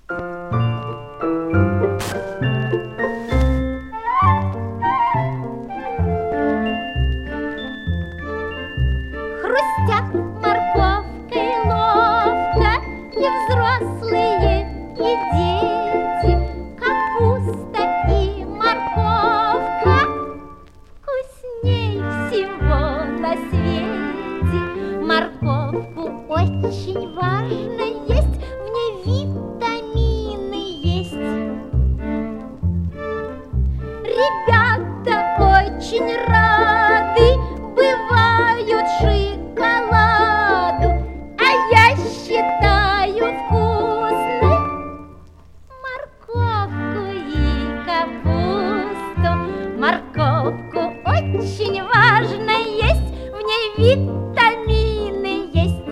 Хрустят морковкой ловко и взрослые, и дети. Капуста и морковка вкусней всего на свете. Морковку очень важно есть, в ней витамины есть. Ребята очень рады бывают шоколаду, а я считаю вкусной морковку и капусту. Морковку очень важно есть, в ней витамины есть.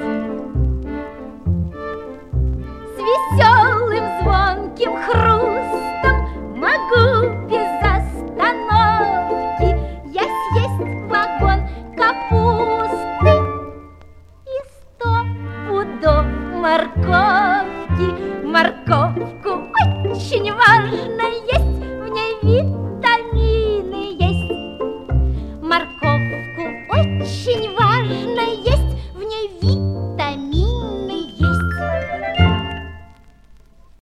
С веселым звонким хрустом могу без остановки я съесть вагон капусты и 100 пудов морковки. Морковку очень важно